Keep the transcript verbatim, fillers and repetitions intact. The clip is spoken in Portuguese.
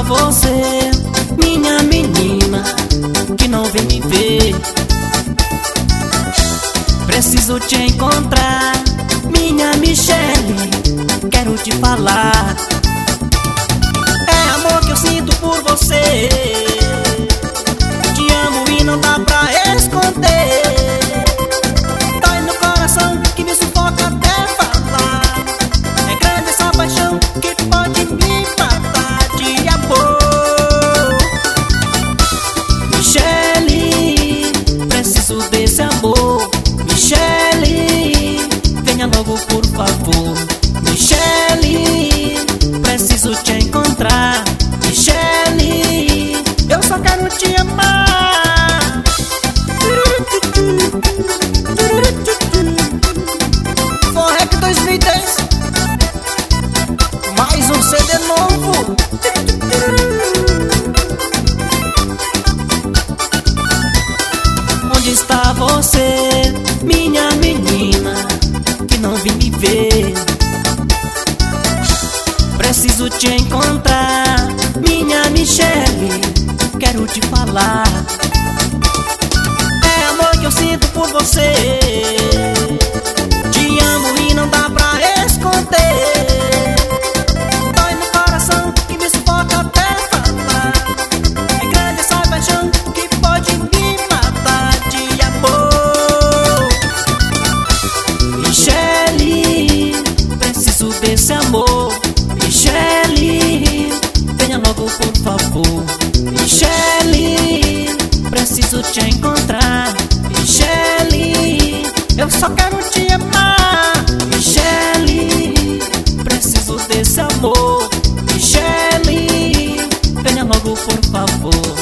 está você, minha menina, que não vem me ver? Preciso te encontrar, minha Michele, quero te falar. É amor que eu sinto por você, te amo e não dá pra esconder. Dói no coração que me sufoca até falar. É grande essa paixão que pode me matar de amor. Michele, preciso desse amor. Michele, venha logo por favor. Michele, preciso te encontrar. Michele, eu só quero te amar. Forrec dois mil e dez, mais um C D novo. Onde está você, minha menina, que não vem me ver? Preciso te encontrar, minha Michele, quero te falar. É amor que eu sinto por você, te amo e não dá pra esconder. Dói no coração que me sufoca até falar. É grande essa paixão que pode me matar de amor. Michele, preciso desse amor. Michele, venha logo por favor. Michele, preciso te encontrar. Michele, eu só quero te amar. Michele, preciso desse amor. Michele, venha logo por favor.